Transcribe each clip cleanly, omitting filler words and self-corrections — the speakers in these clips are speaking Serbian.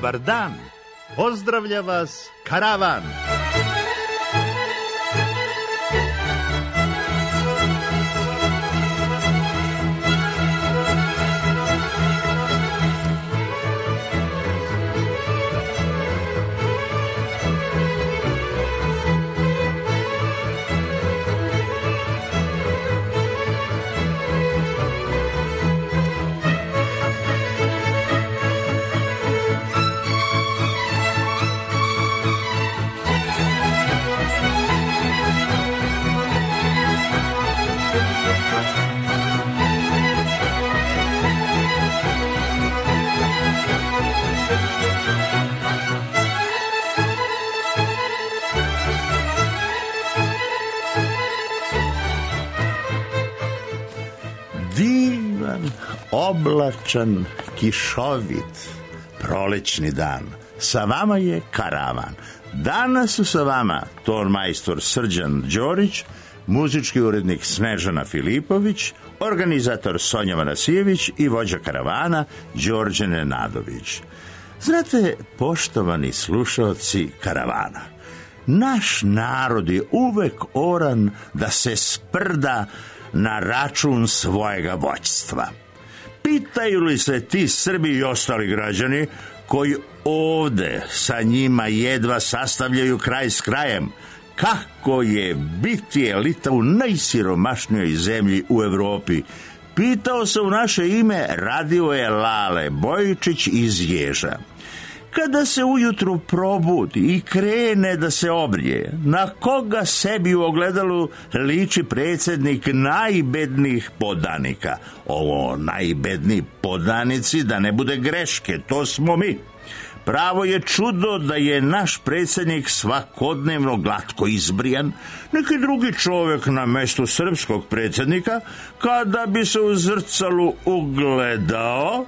dobar dan. Pozdravlja vas Karavan. Divan, oblačan, kišovit, prolećni dan. Sa vama je Karavan. Danas su sa vama tonmajstor Srđan Đorić, muzički urednik Snežana Filipović, organizator Sonja Manasijević i vođa Karavana Đorđe Nenadović. Znate, poštovani slušaoci Karavana, naš narod je uvek oran da se sprda na račun svojega vođstva. Pitaju li se ti Srbi i ostali građani koji ovde sa njima jedva sastavljaju kraj s krajem, kako je biti elita u najsiromašnijoj zemlji u Evropi? Pitao se u naše ime, radio je Lale Bojičić iz Ježa. Kada se ujutru probudi i krene da se obrije, na koga sebi u ogledalu liči predsjednik najbednijih podanika? Ovo najbedniji podanici, da ne bude greške, to smo mi. Pravo je čudo da je naš predsjednik svakodnevno glatko izbrijan, neki drugi čovjek na mestu srpskog predsjednika, kada bi se u zrcalu ugledao,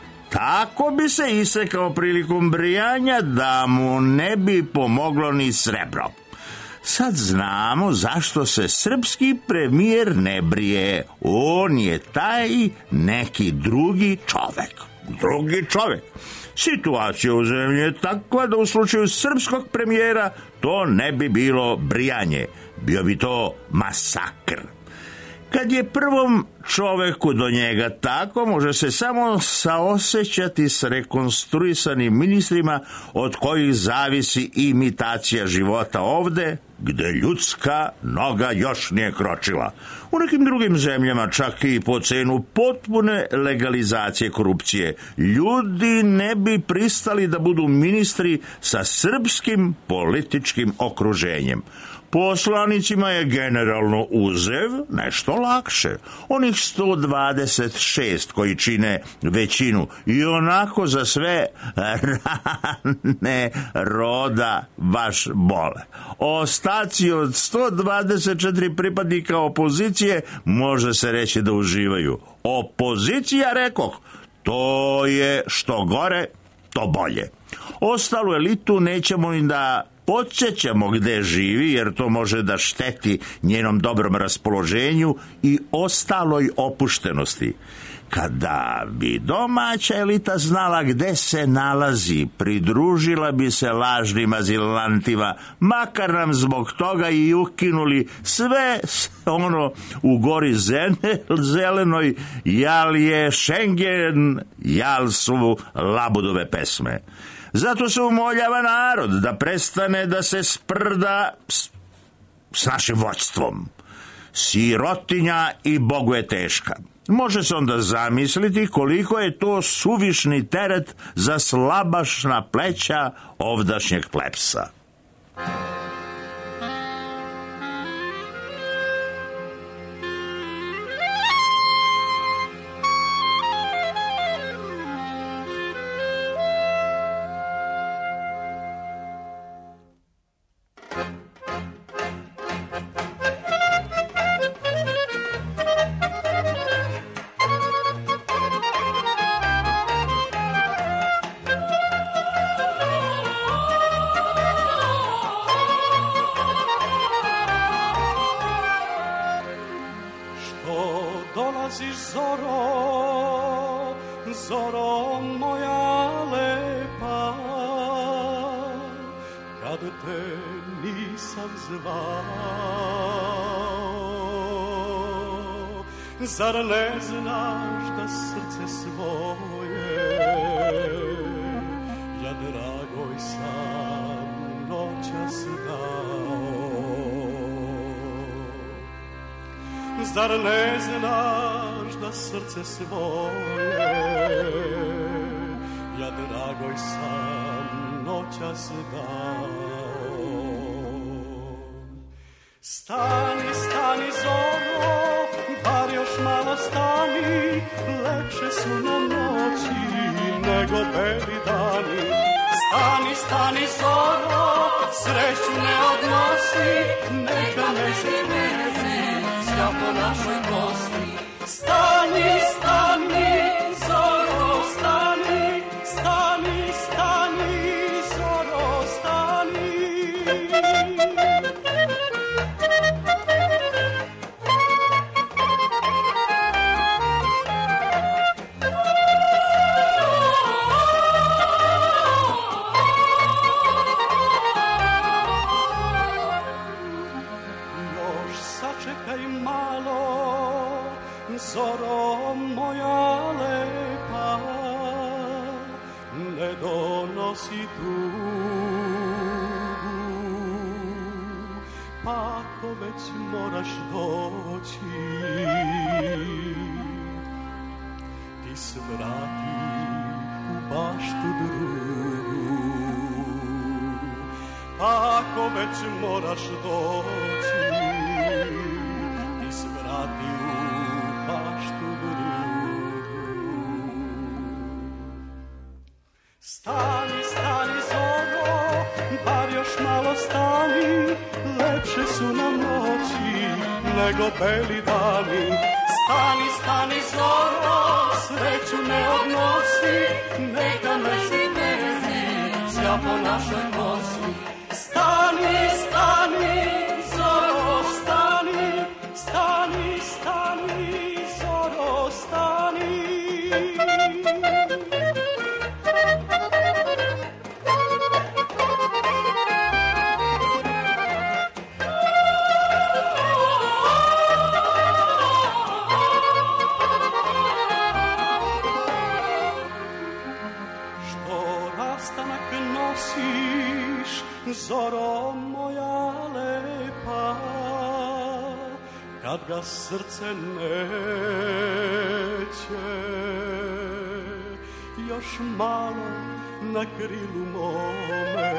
tako bi se isekao prilikom brijanja da mu ne bi pomoglo ni srebro. Sad znamo zašto se srpski premijer ne brije. On je taj neki drugi čovjek. Drugi čovjek. Situacija u zemlji je takva da u slučaju srpskog premijera to ne bi bilo brijanje. Bio bi to masakr. Kad je prvom čoveku do njega tako, može se samo saosećati s rekonstruisanim ministrima od kojih zavisi imitacija života ovde, gde ljudska noga još nije kročila. U nekim drugim zemljama, čak i po cenu potpune legalizacije korupcije, ljudi ne bi pristali da budu ministri sa srpskim političkim okruženjem. Poslanicima je generalno uzev nešto lakše. Onih 126 koji čine većinu i onako za sve rane roda baš bole. Ostaci od 124 pripadnika opozicije može se reći da uživaju. Opozicija, rekoh, to je što gore, to bolje. Ostalu elitu nećemo ni da podsjećamo gde živi, jer to može da šteti njenom dobrom raspoloženju i ostaloj opuštenosti. Kada bi domaća elita znala gde se nalazi, pridružila bi se lažnim azilantima, makar nam zbog toga i ukinuli sve ono u gori zelenoj, jal je Schengen, jal su Labudove pesme. Zato se umoljava narod da prestane da se sprda s našim vođstvom. Sirotinja i Bogu je teška. Može se onda zamisliti koliko je to suvišni teret za slabašna pleća ovdašnjeg plebsa. Zoro moja lepa, kad te nisam zvao. Zar ne znaš da srce svoje ja dragoj sam noćas dao? Zar ne znaš da srce svoje ja dragoj sam noćas dao? Stani, stani zoro, bar još malo stani, lepše su nam noći nego beli dani. Stani, stani zoro, sreću ne odnosi, neka mesec mezi sja po našoj kosti. Stani, stani zoro, stani, stani, stani zoro, stani. Zoro moja lepa, ne donosi tugu, pa ako već moraš doći, ti se vrati u baštu drugu. Pa ako već moraš doći, ti se vrati u baštu drugu. Stani, stani zoro, bar još malo stani, lepše su nam noći nego beli dani. Stani, stani zoro, sreću ne odnosi, neka mesec mezi sja po našoj kosi. Stani, stani zoro, stani, stani, stani zoro, stani. Što rastanak nosiš, zoro moja lepa, kad ga srce neće još malo na krilu mome,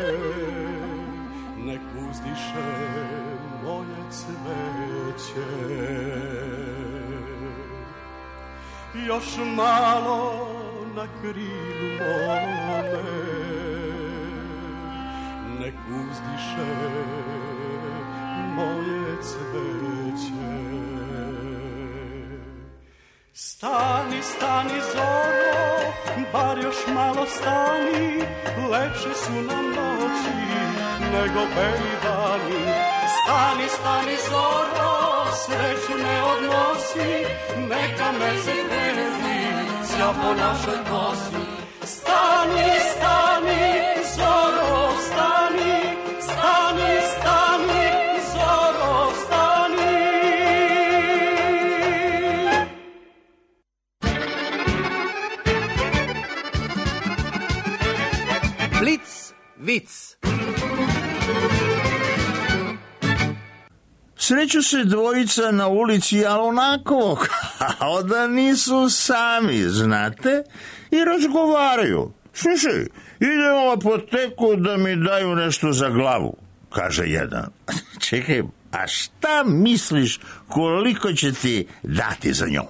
nek uzdiše moje cveće. Još malo na krilu mome, nek uzdiše moje cveće. Stani, stani zoro, bar još malo stani, lepše su nam noći nego beli dani. Stani, stani zoro, sreću ne odnosi, neka mesec mezi sja po našoj kosi. Stani, stani zoro, stani, stani, stani zoro, stani. Blic, vic. Sreću se dvojica na ulici, ali onako, kao da nisu sami, znate, i razgovaraju. Slušaj, idem u apoteku da mi daju nešto za glavu, kaže jedan. Čekaj, a šta misliš koliko će ti dati za nju?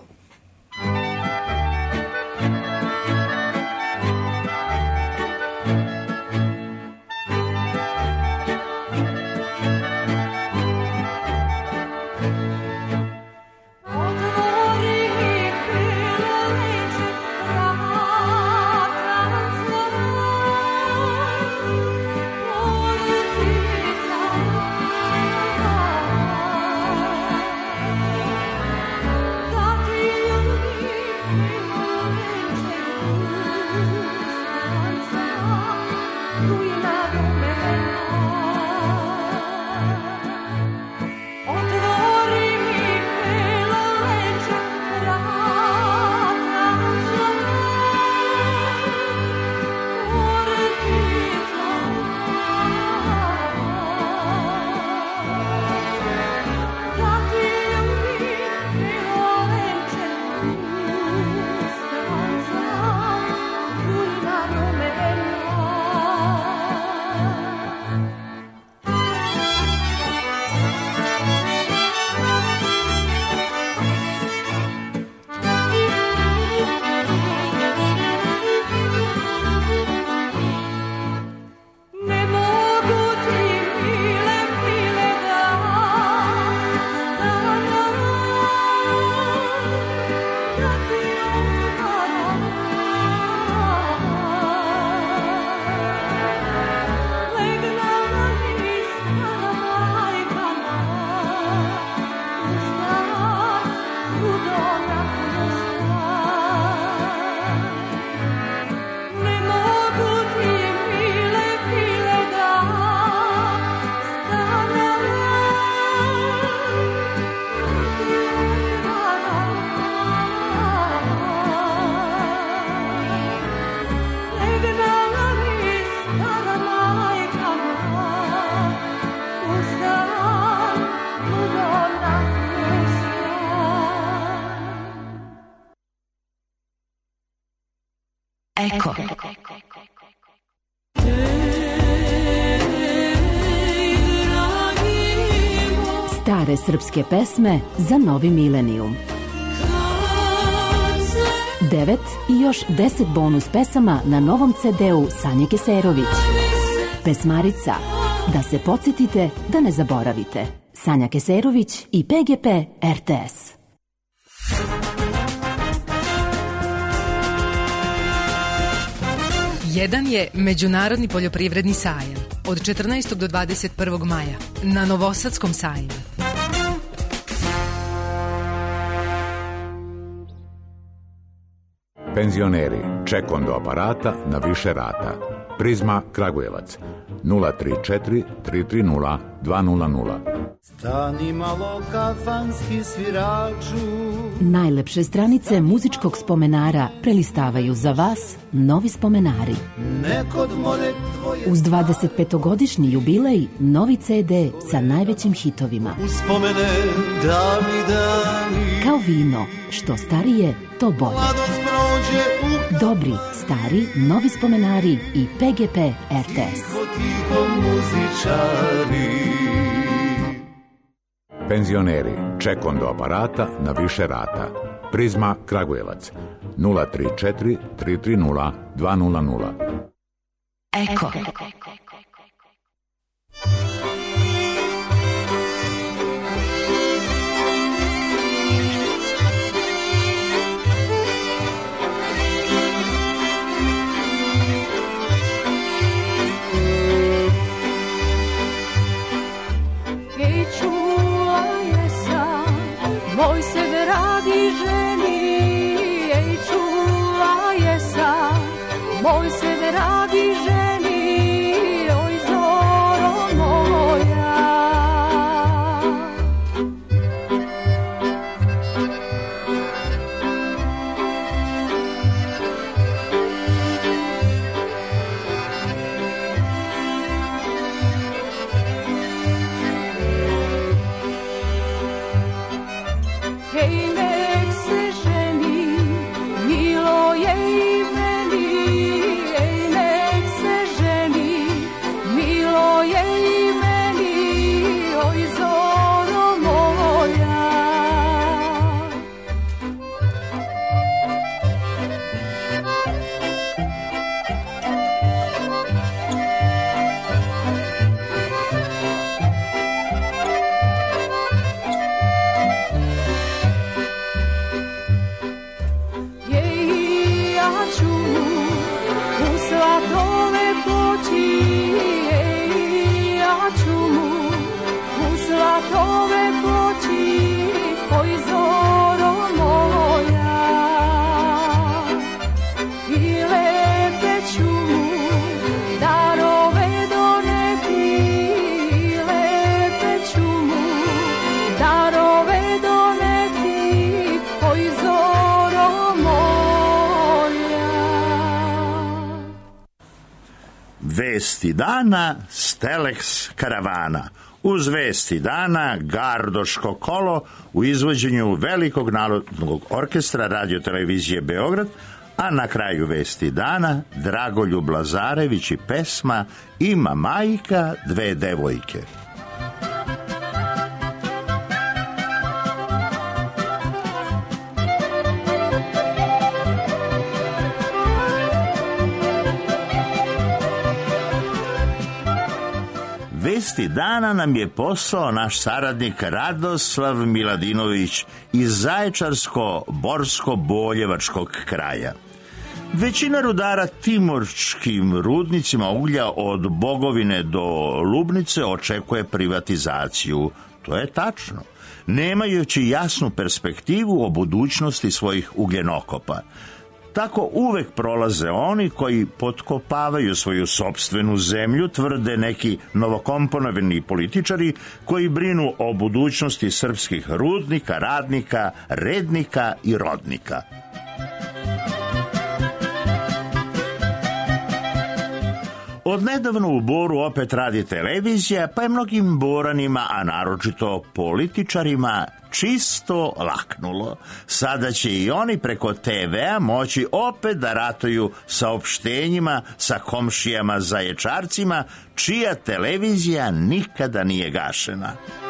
Dati Eko. Stare srpske pesme za novi milenijum. 9 i još 10 bonus pesama na novom CD-u Sanje Keserović. Pesmarica, da se podsjetite, da ne zaboravite. Sanja Keserović i PGP RTS. Jedan je Međunarodni poljoprivredni sajam od 14. do 21. maja na Novosadskom sajmu. Penzioneri, ček do aparata na više rata. Prizma Kragujevac 034 330 200. Stani malo kafanski sviraču. Najlepše stranice muzičkog spomenara prelistavaju za vas novi spomenari. Uz 25-godišnji jubilej novi CD sa najvećim hitovima. Uspomene Davida. Kao vino, što starije, to bolje. Dobri, stari, novi spomenari i PGP RTS. Penzioneri, ček do aparata na više rata. Prizma Kragujevac 034 330 200. Eko. Moj se dragi ženi, ej čula je sam. Moj se dragi ženi, oj zoro moja. Hej, nek se ženi, milo je i meni. Ej, nek se ženi, milo je i meni. Oj, zoro moja. Slatove poći, ej, ja ću mu u slatove poći, oj zoro moja. I lepe ću mu darove doneti, i lepe ću mu darove doneti, oj zoro moja. Vesti dana, Stelex karavana. Uz vesti dana, Gardoško kolo u izvođenju Velikog narodnog orkestra Radio-televizije Beograd, a na kraju vesti dana Dragoljub Lazarević i pesma Ima majka dve devojke. vijesti dana nam je poslao naš saradnik Radoslav Miladinović iz Zaječarsko-Borsko-Boljevačkog kraja. Većina rudara timorčkim rudnicima uglja od Bogovine do Lubnice očekuje privatizaciju. To je tačno, nemajući jasnu perspektivu o budućnosti svojih ugljenokopa. Tako uvek prolaze oni koji potkopavaju svoju sopstvenu zemlju, tvrde neki novokomponovani političari koji brinu o budućnosti srpskih rudnika, radnika, rednika i rodnika. Odnedavno u Boru opet radi televizija, pa je mnogim Boranima, a naročito političarima, čisto laknulo. Sada će i oni preko TV-a moći opet da ratuju saopštenjima sa komšijama Zaječarcima, čija televizija nikada nije gašena.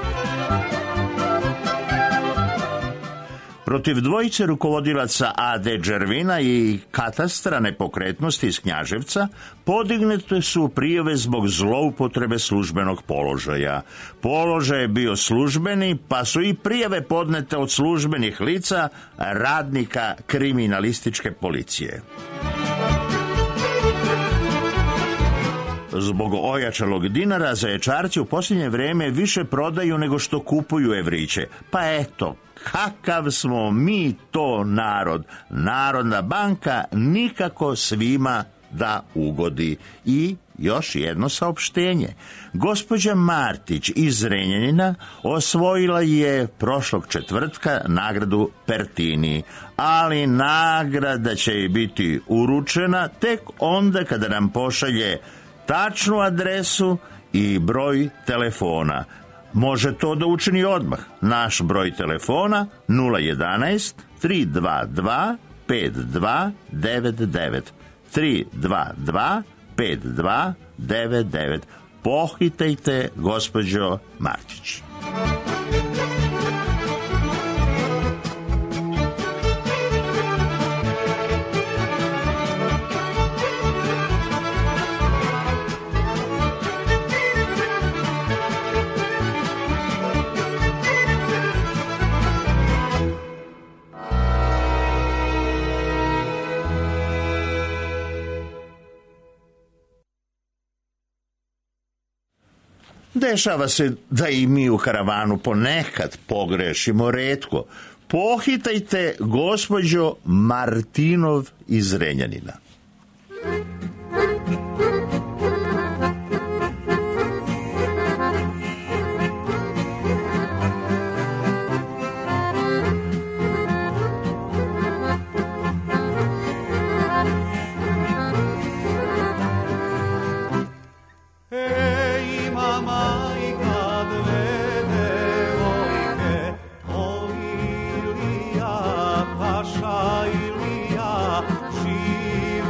Protiv dvojice rukovodilaca AD Đervina i katastra nepokretnosti iz Knjaževca podignute su prijave zbog zloupotrebe službenog položaja. Položaj je bio službeni, pa su i prijave podnete od službenih lica radnika kriminalističke policije. Zbog ojačalog dinara Zaječarci u posljednje vrijeme više prodaju nego što kupuju evriće. Pa eto, kakav smo mi to narod. Narodna banka nikako svima da ugodi. I još jedno saopštenje. Gospođa Martić iz Zrenjanina osvojila je prošlog četvrtka nagradu Pertini, ali nagrada će joj biti uručena tek onda kada nam pošalje tačnu adresu i broj telefona. Može to da učini odmah. Naš broj telefona 011 322 5299 322 5299. Pohitajte, gospođo Martić. Dešava se da i mi u karavanu ponekad pogrešimo retko. Pohitajte, gospođo Martinov iz Zrenjanina. Ilija, Paša Ilija, živ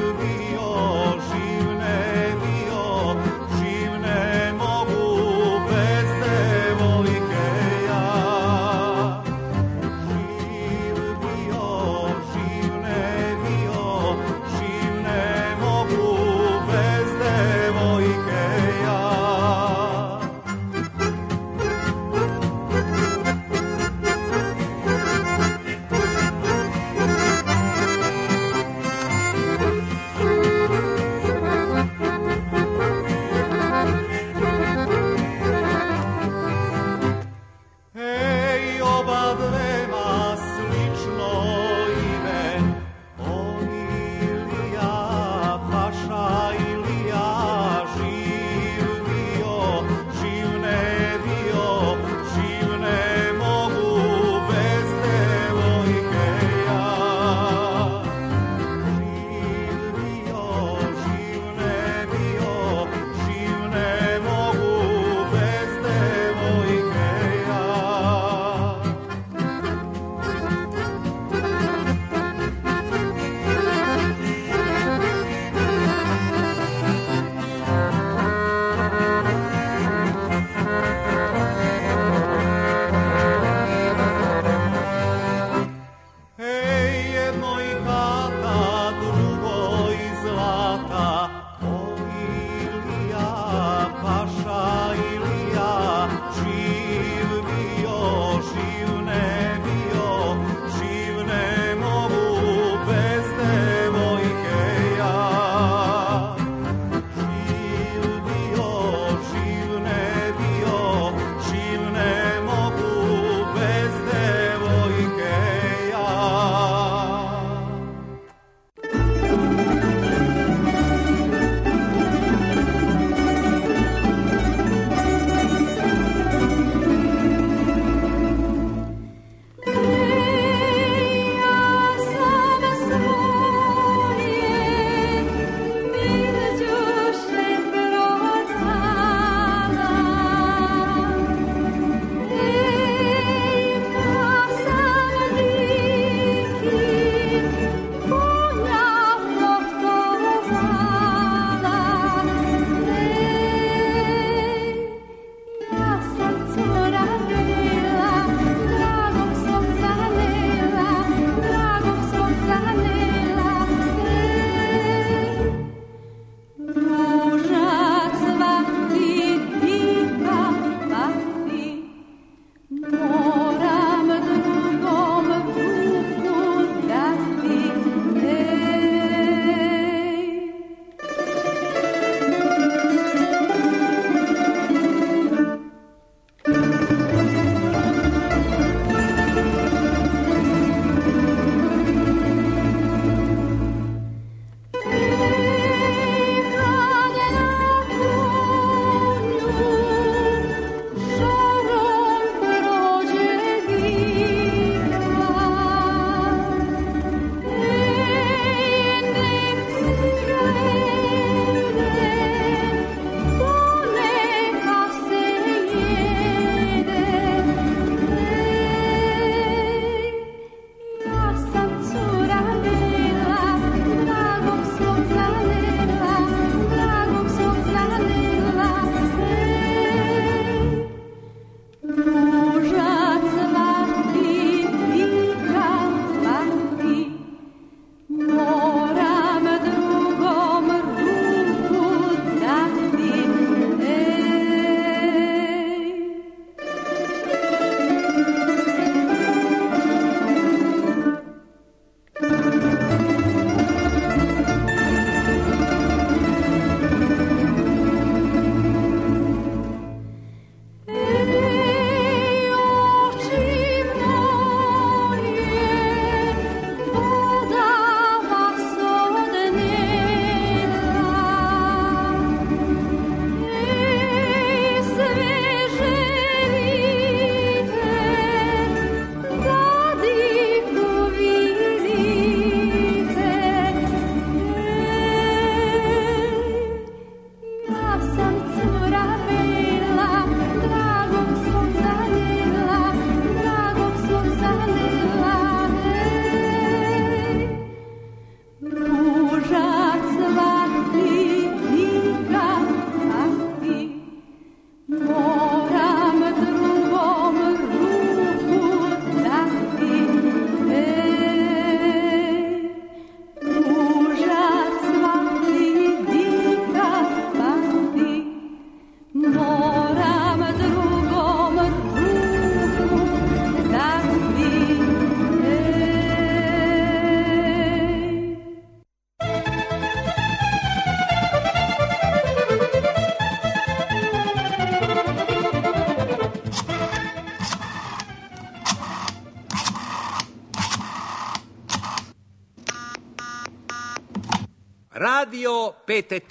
Radio PTT.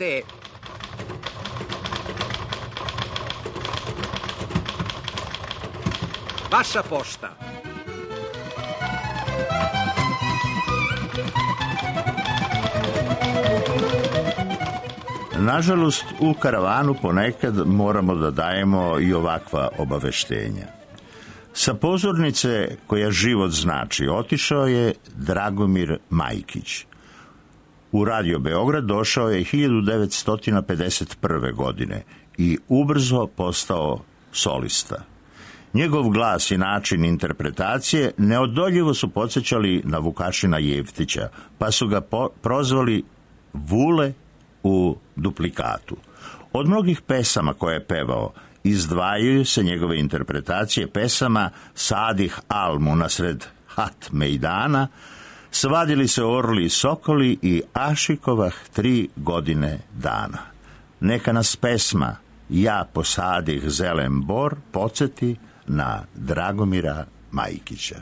Vaša pošta. Nažalost, u karavanu ponekad moramo da dajemo i ovakva obaveštenja. Sa pozornice koja život znači otišao je Dragomir Majkić. U Radio Beograd došao je 1951. godine i ubrzo postao solista. Njegov glas i način interpretacije neodoljivo su podsjećali na Vukašina Jevtića, pa su ga prozvali Vule u duplikatu. Od mnogih pesama koje je pevao izdvajaju se njegove interpretacije pesama Sadih Almu nasred Hat Mejdana, Svadili se orli i sokoli i Ašikovah 3 godine dana. Neka nas pesma Ja posadih zelen bor podsjeti na Dragomira Majkića.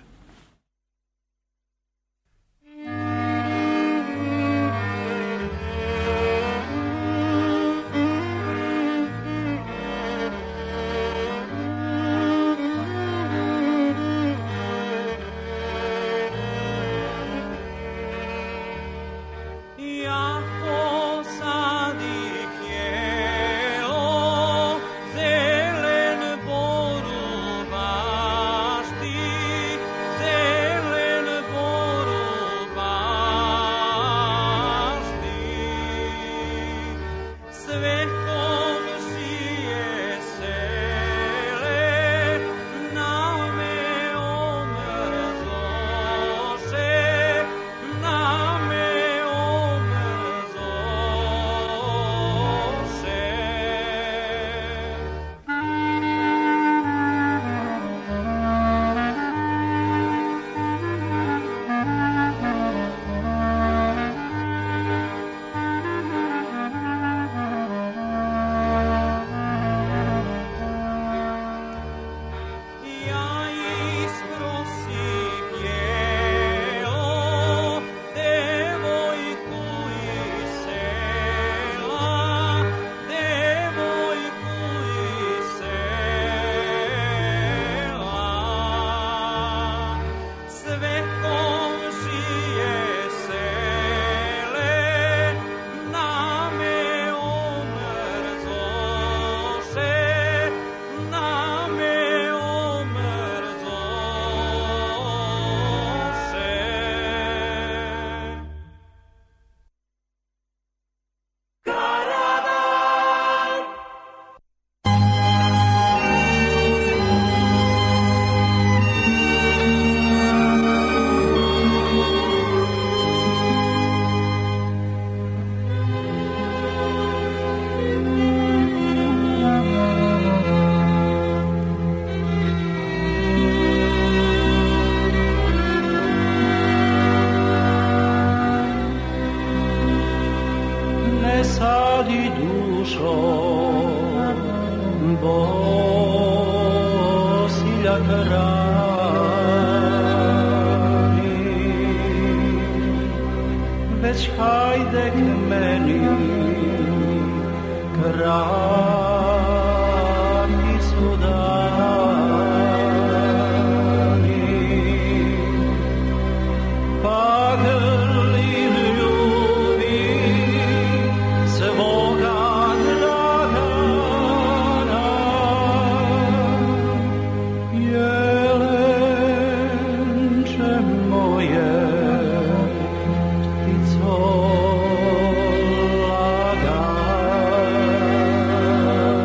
Laga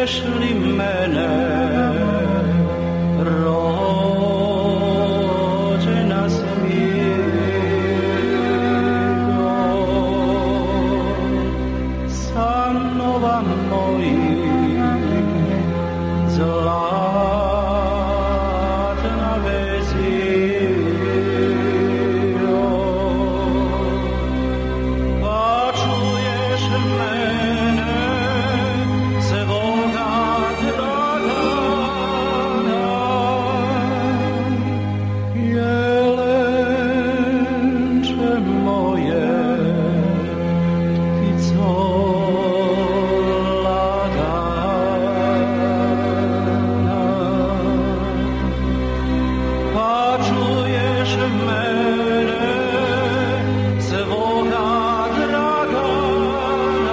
čuješ li mene, rođena smigo, sanova moji, zlatna veziro, pa čuješ mene, svoga Dragana, jelenče moje, ptico lagana, pa čuješ mene, svoga Dragana,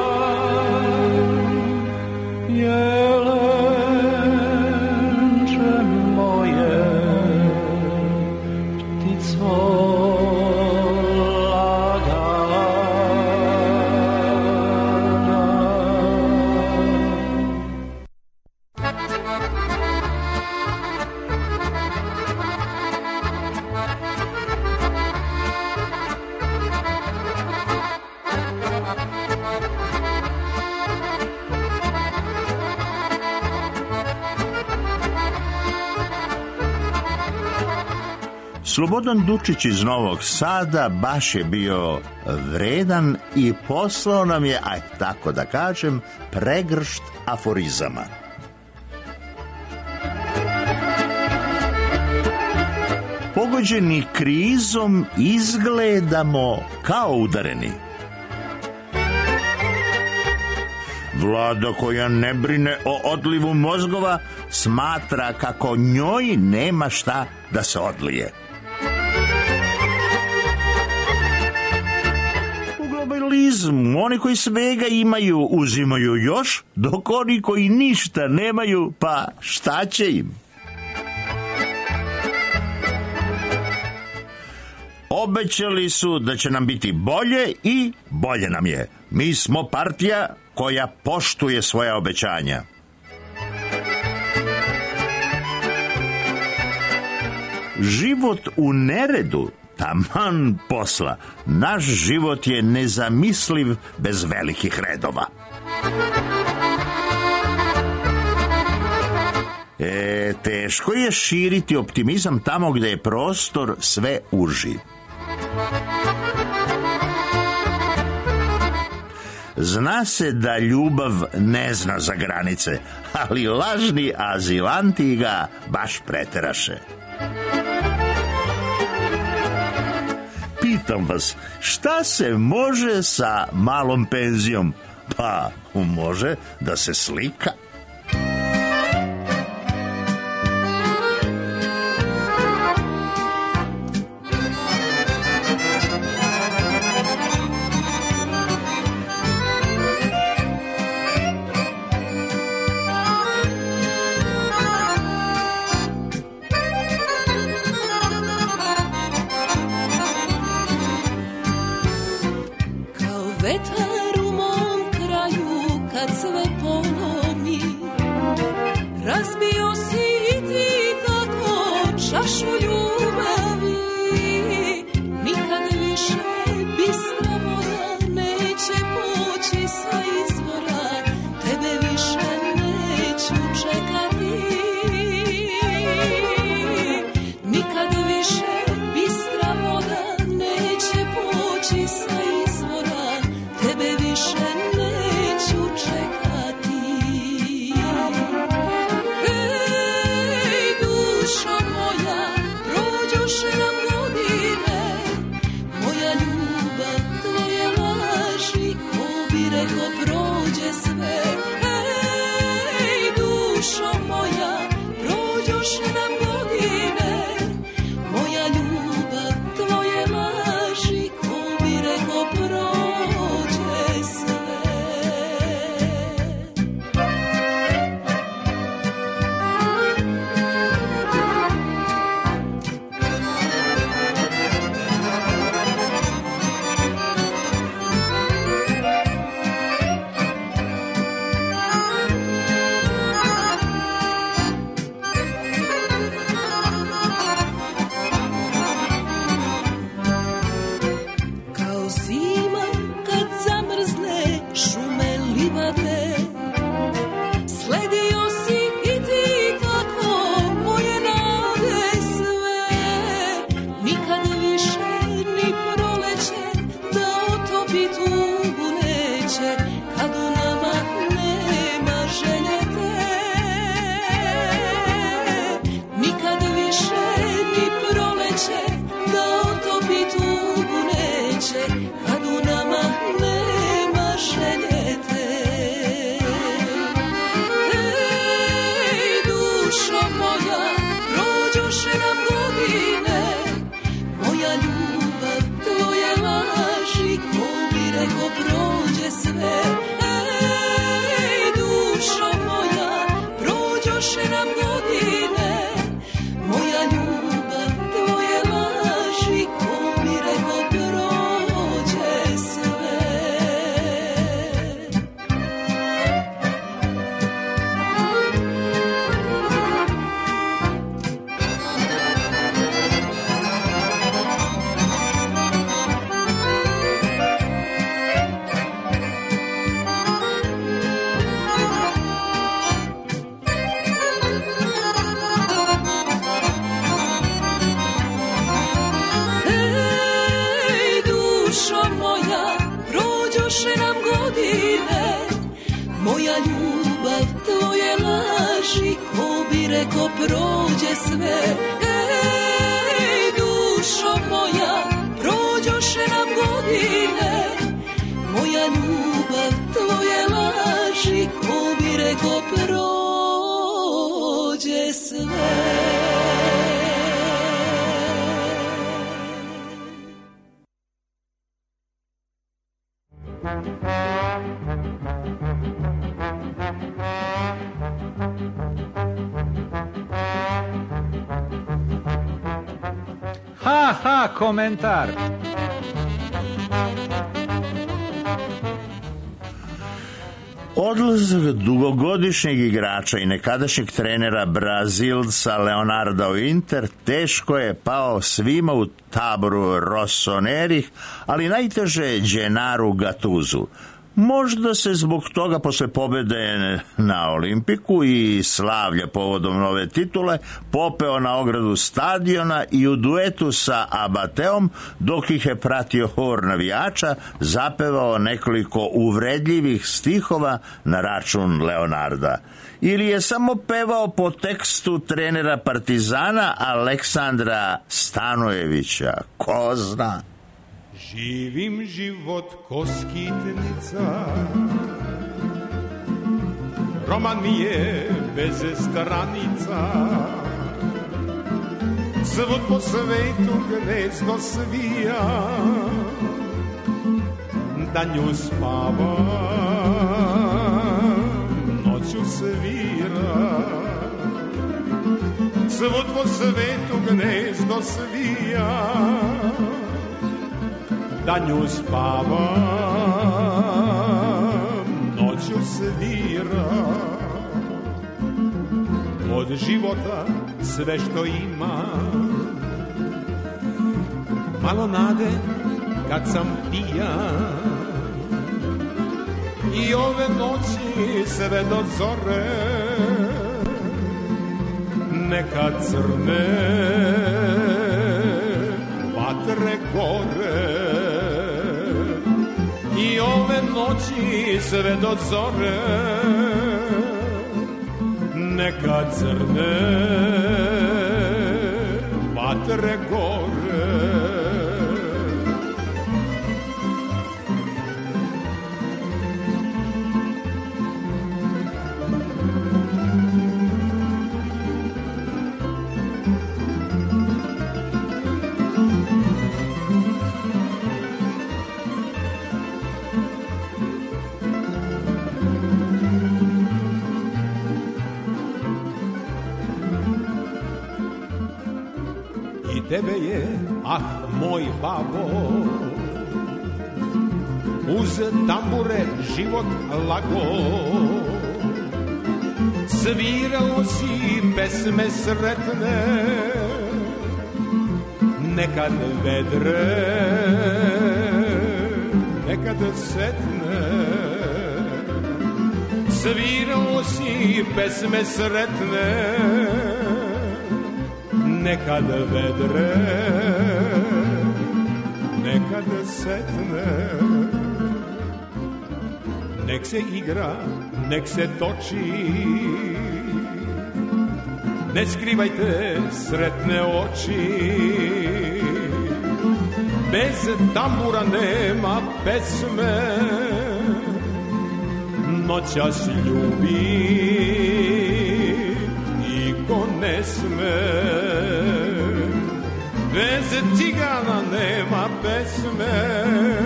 jelenče moje, ptico Slobodan Dučić iz Novog Sada baš je bio vredan i poslao nam je, aj tako da kažem, pregršt aforizama. Pogođeni krizom izgledamo kao udareni. Vlada koja ne brine o odlivu mozgova smatra kako njoj nema šta da se odlije. U globalizmu oni koji svega imaju uzimaju još, dok oni koji ništa nemaju, pa šta će im? Obećali su da će nam biti bolje i bolje nam je. Mi smo partija koja poštuje svoja obećanja. Život u neredu, taman posla. Naš život je nezamisliv bez velikih redova. Teško je širiti optimizam tamo gdje je prostor sve uži. Zna se da ljubav ne zna za granice, ali lažni azilanti ga baš preteraše. Pitam vas, šta se može sa malom penzijom? Pa, može da se slika. Vetar u mom kraju kad sve polomi, nade. Sledio si i ti tako moje nade sve. Nikad više ni proleće da otopi tugu neće, kad u nama nema želje te. Nikad više ni proleće da otopi tugu neće, kad u nama nema želje te. Ej, dušo moja, prođoše nam godine, moja ljubav, tvoje laži, ko bi reko prođe sve. Ej, dušo moja, prođoše nam godine, moja ljubav, tvoje laži, ko bi reko prođe sve. Ej, dušo moja, prođoše nam godine, moja ljubav, tvoje laži, ko bi reko prođe sve. Ej, dušo moja, prođoše nam godine, moja ljubav, tvoje laži, ko bi reko prođe sve. Ha, komentar. Odlazak dugogodišnjeg igrača i nekadašnjeg trenera Brazilca Leonarda u Inter teško je pao svima u taboru Rossonerih, ali najteže Gennaru Gattusu. Možda se zbog toga posle pobede na Olimpiku i slavlja povodom nove titule popeo na ogradu stadiona i u duetu sa Abateom, dok ih je pratio hor navijača, zapevao nekoliko uvredljivih stihova na račun Leonarda. Ili je samo pevao po tekstu trenera Partizana Aleksandra Stanojevića, ko zna. Živim život ko skitnica, roman mi je bez stranica. Svud po svetu gnezdo svija, danju spava, noću svira. Svud po svetu gnezdo svija, danju spava, noću svira. Od života sve što ima, malo nade kad sam pijan. I ove noći sve do zore, neka crne vatre gore. I ove noći sve do zore, neka crne vatre gore. Tebe je, moj babo, uz tambure život lago. Svirao si pesme sretne, nekad vedre, nekad setne. Svirao si pesme sretne, nekad vedre, nekad setne. Nek se igra, nek se toči, ne skrivajte sretne oči. Bez tambura nema pesme, noćas ljubi i ko ne sme. Bez cigana nema pesme,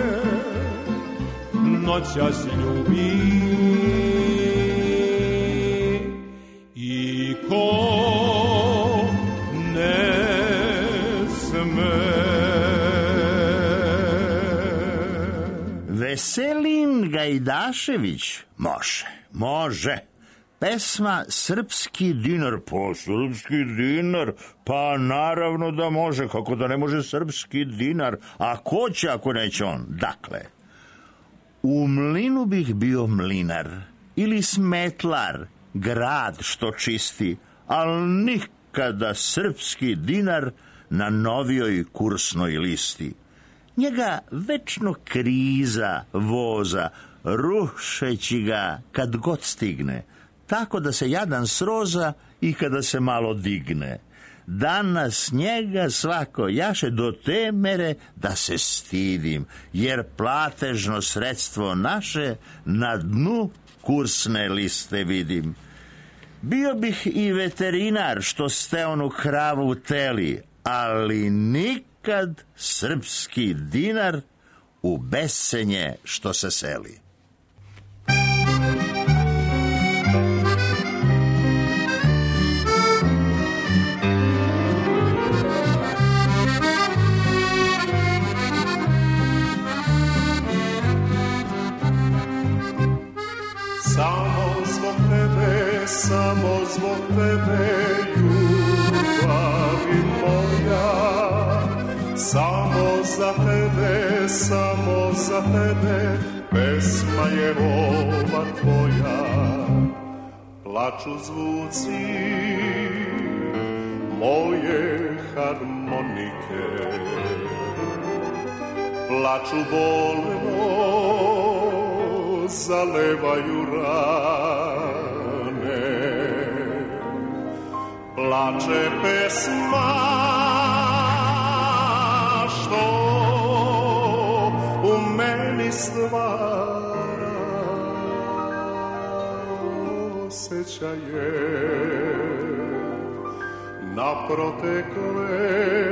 noćas ljubi i ko ne sme. Veselin Gajdašević može. Pesma Srpski dinar, pa srpski dinar, pa naravno da može, kako da ne može srpski dinar, a ko će ako neće on? Dakle, u mlinu bih bio mlinar ili smetlar, grad što čisti, al nikada srpski dinar na novijoj kursnoj listi. Njega večno kriza voza, rušeći ga kad god stigne, tako da se jadan sroza i kada se malo digne. Danas njega svako jaše do te mere da se stidim, jer platežno sredstvo naše na dnu kursne liste vidim. Bio bih i veterinar što ste onu kravu teli, ali nikad srpski dinar u besenje što se seli. Samo zbog tebe, ljubavi moja, samo za tebe, pesma je ova tvoja. Plaču zvuci moje harmonike, plaču bolno, zalevaju rane. Plače pesma što u meni stvara osjećaje na protekle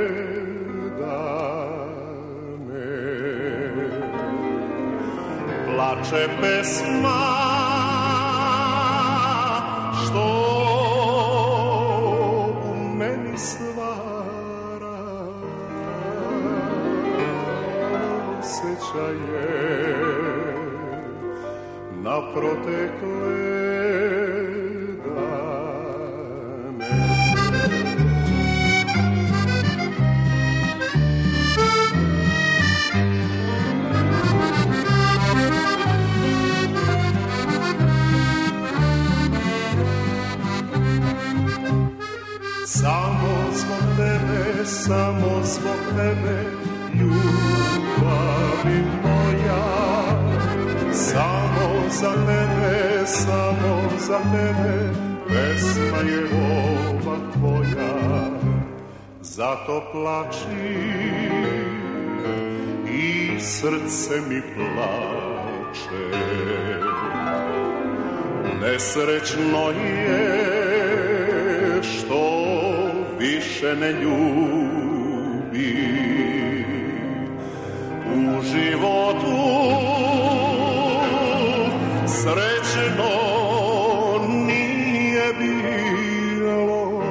dane. Plače pesma što stvara osjećaje na protekle dane. Samo zbog tebe, ljubavi moja, samo za tebe, pesma je ova tvoja. Zato plači i srce mi plače, nesrećno je što više ne ljubi. U životu srećno nije bilo,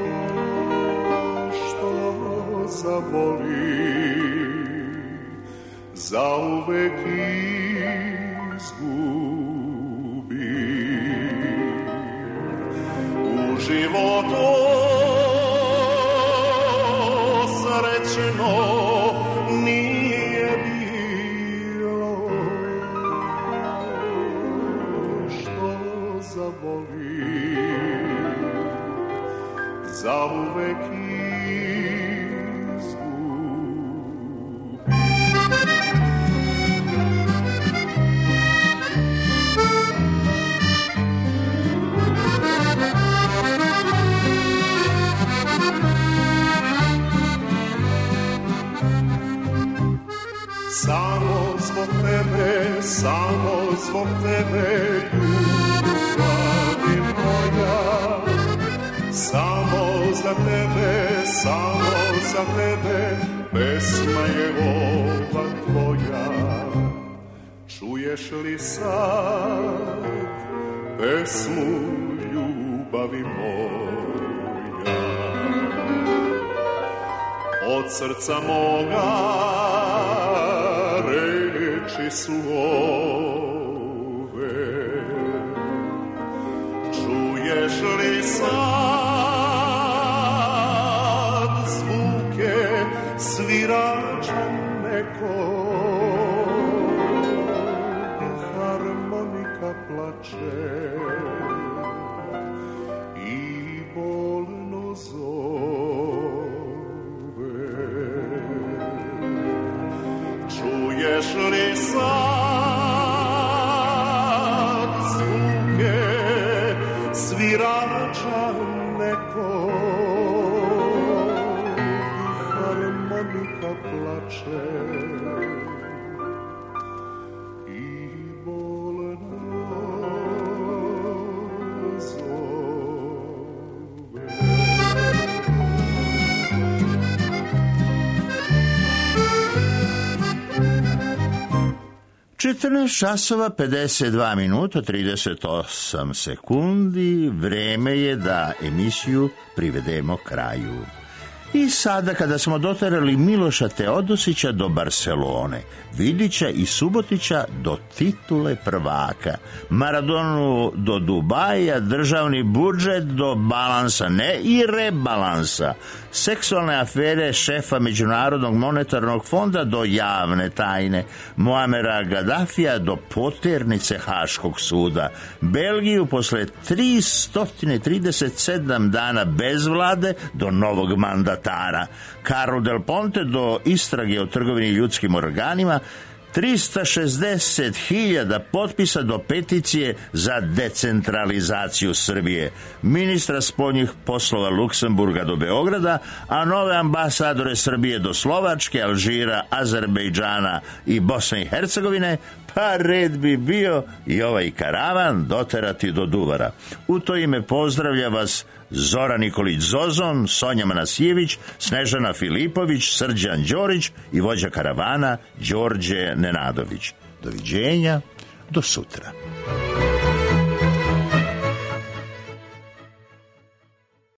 što zavoli, zauvek izgubi. U životu srećno nije bilo, što zavolim, zauvek izgubim. Samo zbog tebe, ljubavi moja. Samo za tebe, pesma je ova tvoja. Čuješ li sad pesmu ljubavi moja? Od srca moga reči su ove. Čuješ li sad zvuke svirača nekog? Harmonika plače i bolno zove. Čuješ li sad zvuke svirača nekog? Harmonika plače i bolno zove. 14 časova 52 minuta 38 sekundi, vreme je da emisiju privedemo kraju. I sada kada smo doterali Miloša Teodosića do Barcelone, Vidića i Subotića do titule prvaka, Maradonu do Dubaja, državni budžet do balansa, ne i rebalansa, seksualne afere šefa Međunarodnog monetarnog fonda do javne tajne, Muamera Gaddafija do poternice Haškog suda, Belgiju posle 337 dana bez vlade do novog mandatara, Carlo Del Ponte do istrage o trgovini ljudskim organima, 360.000 potpisa do peticije za decentralizaciju Srbije, ministra spoljnih poslova Luksemburga do Beograda, a nove ambasadore Srbije do Slovačke, Alžira, Azerbejdžana i Bosne i Hercegovine, pa red bi bio i ovaj karavan doterati do Duvara. U to ime pozdravlja vas Zoran Nikolić Zozon, Sonja Manasijević, Snežana Filipović, Srđan Đorić i vođa karavana Đorđe Nenadović. Doviđenja, do sutra.